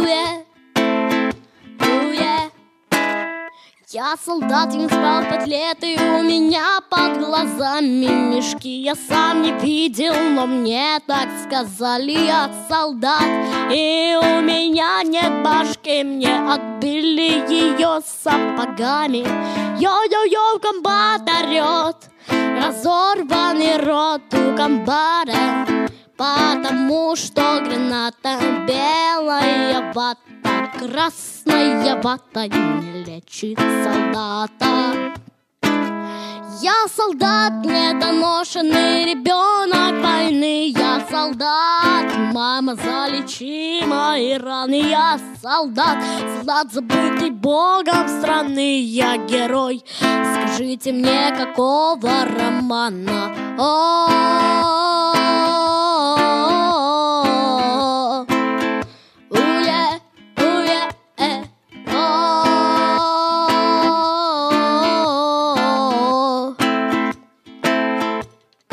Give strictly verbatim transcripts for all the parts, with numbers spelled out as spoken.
уе, уе. Я солдат, не спал пять лет, и у меня под глазами мешки. Я сам не видел, но мне так сказали. Я солдат, и у меня нет башки. Мне отбили ее сапогами. Йо-йо-йо, комбат орет, разорванный рот у комбата, потому что граната белая вата, красная вата не лечит солдата. Я солдат, недоношенный ребенок войны. Я солдат, мама, залечи мои раны. Я солдат, солдат, забытый Богом страны. Я герой, скажите мне, какого романа? О-о-о-о-о. Уе, уе, э, о-о-о-о.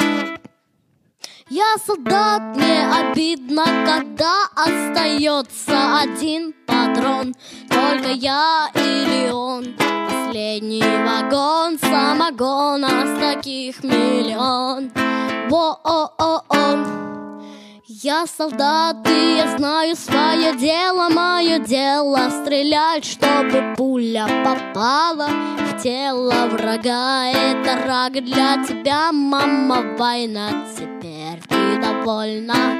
Я солдат, мне обидно, когда остается один патрон. Только я или он, последний вагон самогона, с таких миллион. Во-о-о-о. Я солдат, и я знаю свое дело. Мое дело стрелять, чтобы пуля попала в тело врага. Это рак для тебя, мама, война. Теперь ты довольна.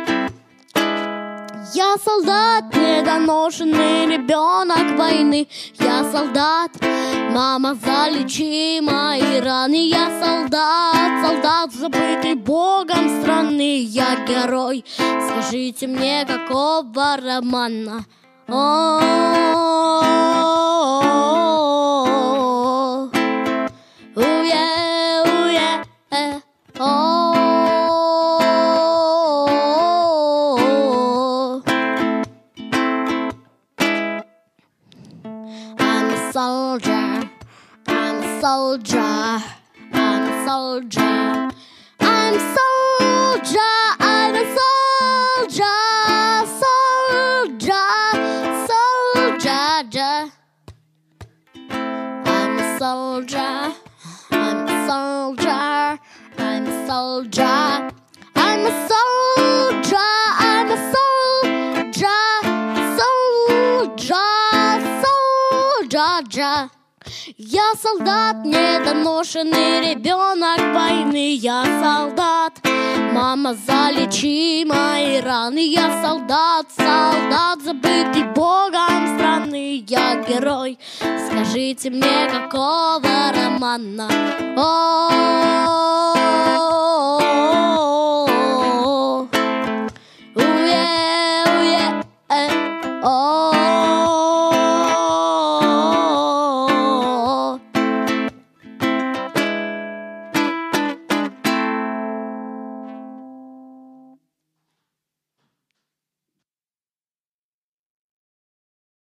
Я солдат, недоношенный ребенок войны. Я солдат, мама, залечи мои раны. Я солдат, солдат, забытый Богом страны. Я герой, скажите мне, какого романа? О-о-о-о-о. Уе, уе, э, о. Soldier, I'm a soldier, I'm a soldier, I'm a soldier, I'm a soldier, soldier, soldier. I'm a soldier, I'm a soldier, I'm a soldier, I'm a soldier, I'm a soldier, soldier. Джа-джа. Я солдат, недоношенный ребенок войны. Я солдат, мама, залечи мои раны. Я солдат, солдат, забытый Богом страны. Я герой, скажите мне, какого романа? О-о-о-о-о.